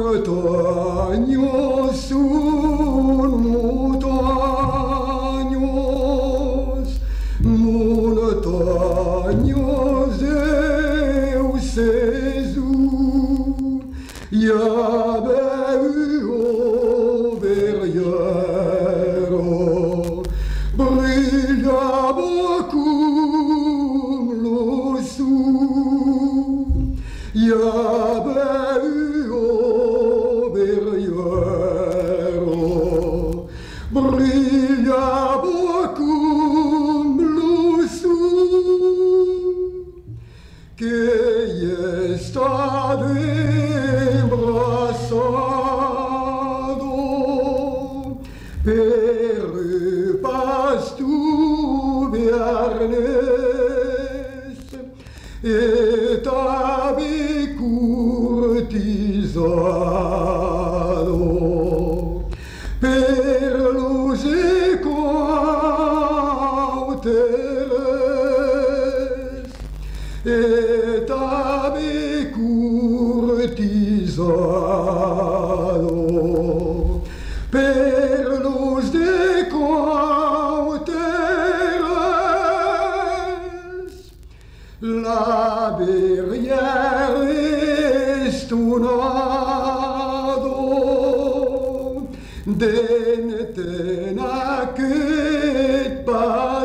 Montaños son montaños, montaños eu sezu, ja o verriero, brillava cum lo su, ja o verriero, brillava cum lo su, che estava embraçado per pastu viernes et ave curtisado per los ecauteles et ave curtisado per los decauteles. La verrière est unado, den tenac et